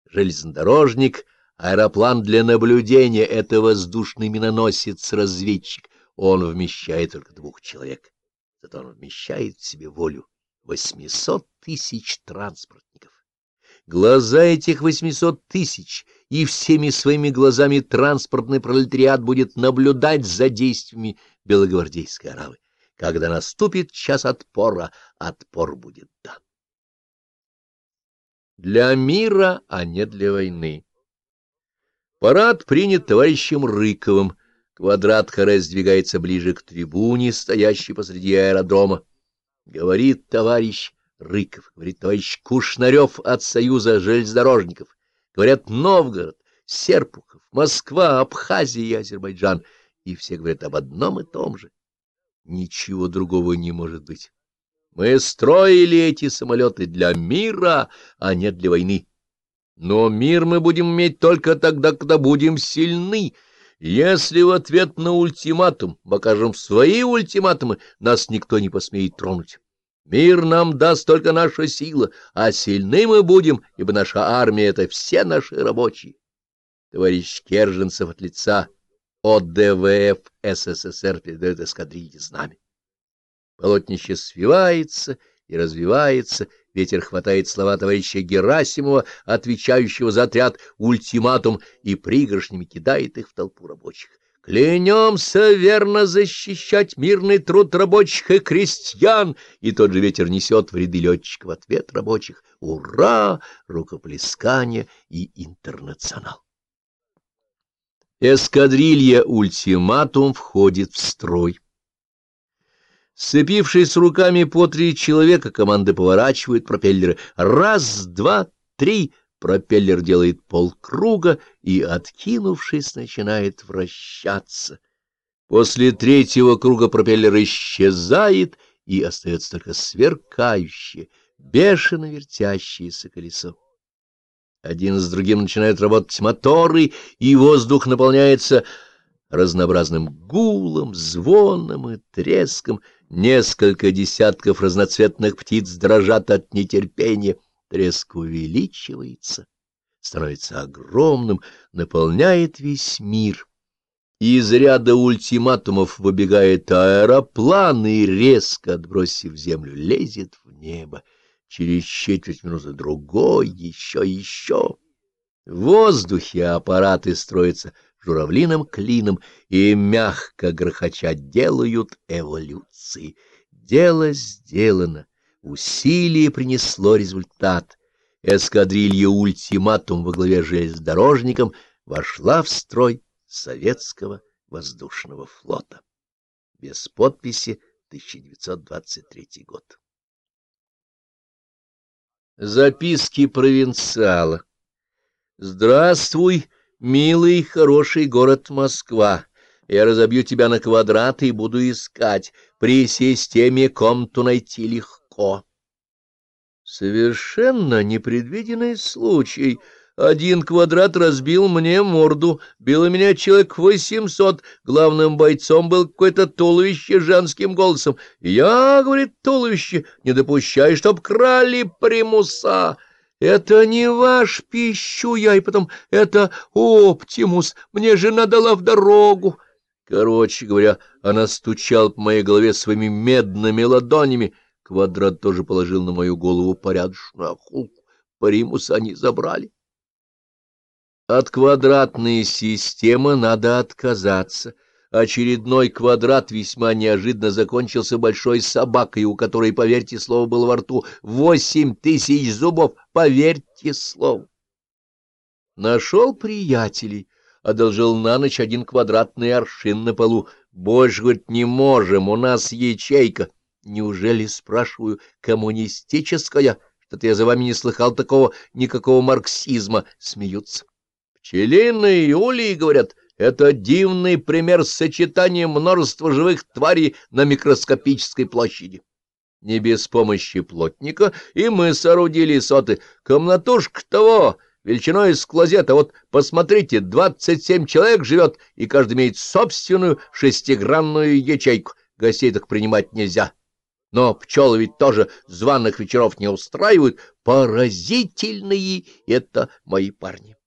железнодорожник, аэроплан для наблюдения — это воздушный миноносец-разведчик. Он вмещает только 2 человек. Зато он вмещает в себе волю 800 тысяч транспортников. Глаза этих 800 тысяч, и всеми своими глазами транспортный пролетариат будет наблюдать за действиями белогвардейской аравы. Когда наступит час отпора, отпор будет дан. Для мира, а не для войны. Парад принят товарищем Рыковым. Квадрат Харе сдвигается ближе к трибуне, стоящей посреди аэродрома. Говорит товарищ Рыков, говорит товарищ Кушнарев от Союза железнодорожников. Говорят Новгород, Серпухов, Москва, Абхазия и Азербайджан. И все говорят об одном и том же. Ничего другого не может быть. Мы строили эти самолеты для мира, а не для войны. Но мир мы будем иметь только тогда, когда будем сильны. Если в ответ на ультиматум покажем свои ультиматумы, нас никто не посмеет тронуть. Мир нам даст только наша сила, а сильны мы будем, ибо наша армия — это все наши рабочие. Товарищ Керженцев от лица ОДВФ СССР передает эскадрилье знамя. Полотнище свивается и развивается, ветер хватает слова товарища Герасимова, отвечающего за отряд ультиматум, и пригоршнями кидает их в толпу рабочих. «Клянемся верно защищать мирный труд рабочих и крестьян!» И тот же ветер несет в ряды летчиков ответ рабочих. «Ура!» Рукоплескание и интернационал. Эскадрилья «Ультиматум» входит в строй. Сцепившись руками по 3 человека, команды поворачивают пропеллеры. 1, 2, 3. Пропеллер делает полкруга и, откинувшись, начинает вращаться. После 3-го круга пропеллер исчезает, и остается только сверкающее, бешено вертящееся колесо. Один с другим начинают работать моторы, и воздух наполняется разнообразным гулом, звоном и треском. Несколько десятков разноцветных птиц дрожат от нетерпения. Треск увеличивается, становится огромным, наполняет весь мир. Из ряда ультиматумов выбегает аэроплан и, резко отбросив землю, лезет в небо. Через четверть минуты другой, еще. В воздухе аппараты строятся журавлиным клином и, мягко грохоча, делают эволюции. Дело сделано, усилие принесло результат. Эскадрилья «Ультиматум» во главе с железнодорожником вошла в строй Советского воздушного флота. Без подписи, 1923 год. Записки провинциала. Здравствуй, милый, хороший город Москва. Я разобью тебя на квадраты и буду искать. При системе комнату найти легко. Совершенно непредвиденный случай. 1 квадрат разбил мне морду. Било меня человек 800. Главным бойцом был какое-то туловище женским голосом. Я, говорит, туловище, не допущай, чтоб крали примуса. Это не ваш, пищу я, и потом это Оптимус. Мне жена дала в дорогу. Короче говоря, она стучала по моей голове своими медными ладонями. Квадрат тоже положил на мою голову порядочную охулку. Примуса они забрали. От квадратной системы надо отказаться. Очередной квадрат весьма неожиданно закончился большой собакой, у которой, поверьте слову, было во рту 8000 зубов. Поверьте слову. Нашел приятелей, одолжил на ночь 1 квадратный аршин на полу. Больше, говорит, не можем, у нас ячейка. Неужели, спрашиваю, коммунистическая? Что-то я за вами не слыхал такого, никакого марксизма. Смеются. Пчелиные улей, говорят, это дивный пример сочетания множества живых тварей на микроскопической площади. Не без помощи плотника и мы соорудили соты. Комнатушка того, величиной с клозета. Вот посмотрите, 27 человек живет, и каждый имеет собственную 6-гранную ячейку. Гостей так принимать нельзя. Но пчелы ведь тоже званых вечеров не устраивают. Поразительные это мои парни.